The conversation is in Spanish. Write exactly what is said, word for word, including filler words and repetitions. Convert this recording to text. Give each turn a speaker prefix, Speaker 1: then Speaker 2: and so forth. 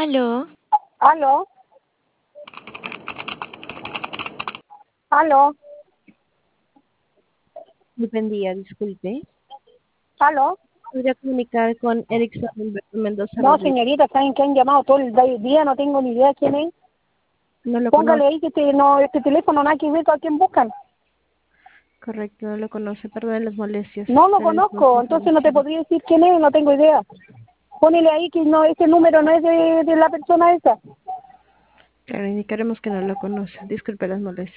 Speaker 1: Aló.
Speaker 2: Aló. Aló.
Speaker 3: Muy buen día, disculpe.
Speaker 2: Aló.
Speaker 3: ¿Podría comunicar con Erickson Humberto Mendoza
Speaker 2: No,
Speaker 3: Rodríguez?
Speaker 2: señorita, saben que han llamado todo el da- día, no tengo ni idea quién es.
Speaker 3: No lo
Speaker 2: Póngale
Speaker 3: conoce.
Speaker 2: ahí que este, no, este teléfono nada que ver con a quién buscan.
Speaker 3: Correcto, no lo conoce. Perdón las molestias.
Speaker 2: No lo
Speaker 3: Será
Speaker 2: conozco,
Speaker 3: entonces
Speaker 2: entonces no te
Speaker 3: solución.
Speaker 2: podría decir quién es, no tengo idea. Ponele ahí que no, ese número no es de, de la persona esa.
Speaker 3: Claro, indicaremos que no lo conoce. Disculpe las molestias.